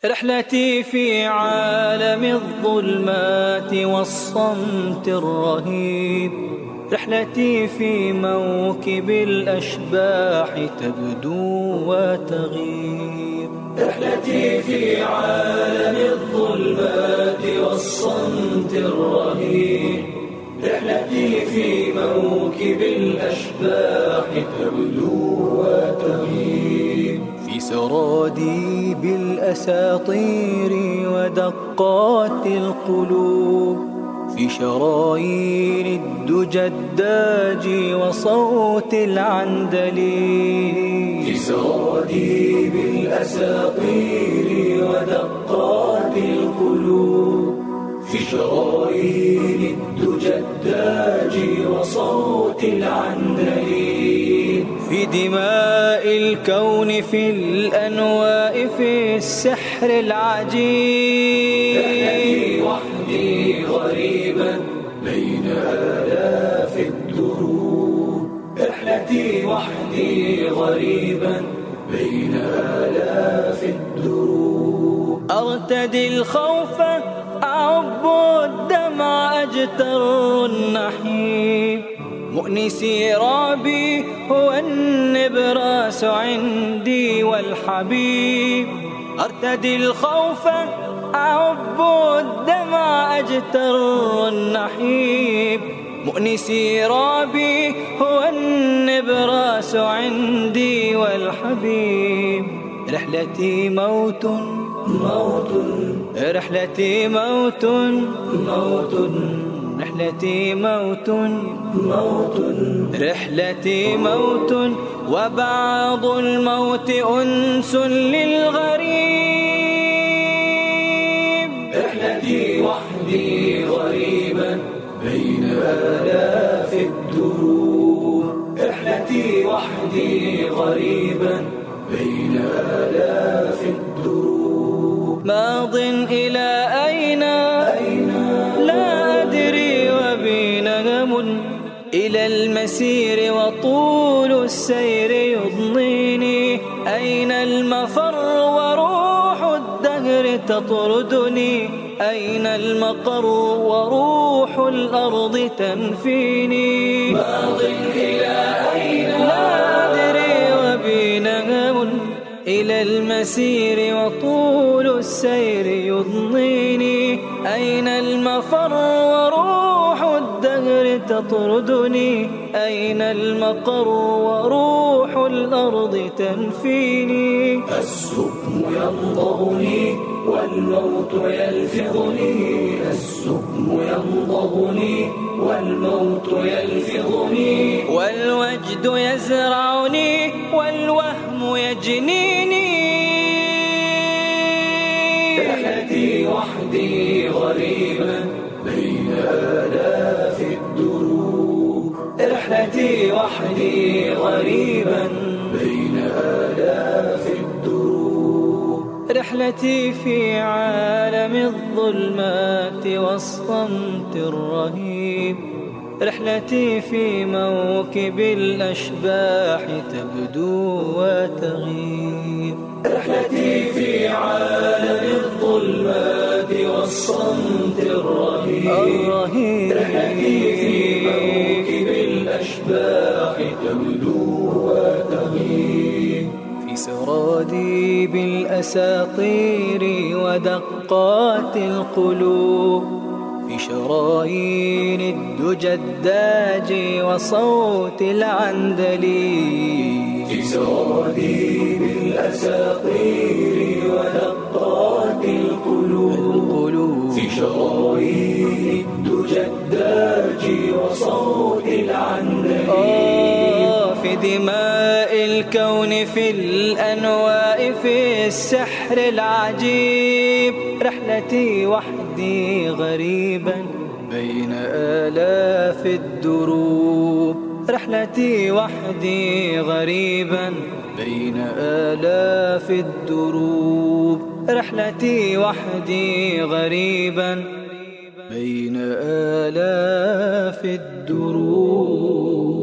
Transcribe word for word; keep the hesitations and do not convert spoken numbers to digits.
رحلتي في عالم الظلمات والصمت الرهيب، رحلتي في موكب الأشباح تبدو وتغيب. رحلتي في عالم الظلمات والصمت الرهيب، رحلتي في موكب الأشباح تبدو وتغيب. في سراديب الأساطير ودقات القلوب، في شرايين الدجى الداج وصوت العندليب. في سراديب الأساطير ودقات القلوب، في شرايين الدجى الداج وصوت العندليب. في دماء الكون، في الأنواء، في السحر العجيب. رحلتي وحدي غريبا بين آلاف الدروب، رحلتي وحدي غريبا بين آلاف الدروب. أرتدي الخوف، أعب الدمع، أجتر النحيب. مؤنسي رابي هو النبراس عندي والحبيب. أرتدي الخوف، أعب الدمع، أجتر النحيب. مؤنسي رابي هو النبراس عندي والحبيب. رحلتي موت موت، رحلتي موت موت، رحلتي موت موت، رحلتي موت. وبعض الموت أنس للغريب. رحلتي وحدي غريبا بين آلاف الدروب، رحلتي وحدي غريبا بين آلاف الدروب. ماض إلى أين لا أدري، وبين هم إلى المسير وطول السير يضنيني. أين المفر وروح الدهر تطردني، أين المقر وروح الأرض تنفيني. ماض إلى أين لا أدري، وبين هم إلى المسير وطول السير يضنيني. أين المفر وروح الدهر تطردني، أين المقر وروح الأرض تنفيني. السقم يمضغني والموت يلفظني، السقم يمضغني والموت يلفظني. والوجد يزرعني والوهم يجنيني. رحلتي وحدي غريبا بين آلاف الدروب، رحلتي وحدي غريبا بين آلاف الدروب. رحلتي في عالم الظلمات والصمت الرهيب، رحلتي في موكب الأشباح تبدو وتغيب. رحلتي في عالم الظلمات والصمت الرهيب، رحلتي في موكب الأشباح تبدو وتغيب. في سراديب الأساطير ودقات القلوب، في شرايين الدجى الداج وصوت العندليب. في سراديب الأساطير ودقات القلوب، في شرايين الدجى الداج وصوت العندليب. في دماء الكون، في الأنواء، في السحر العجيب. رحلتي وحدي غريبا بين آلاف الدروب، رحلتي وحدي غريبا بين آلاف الدروب. رحلتي وحدي غريبا بين آلاف الدروب.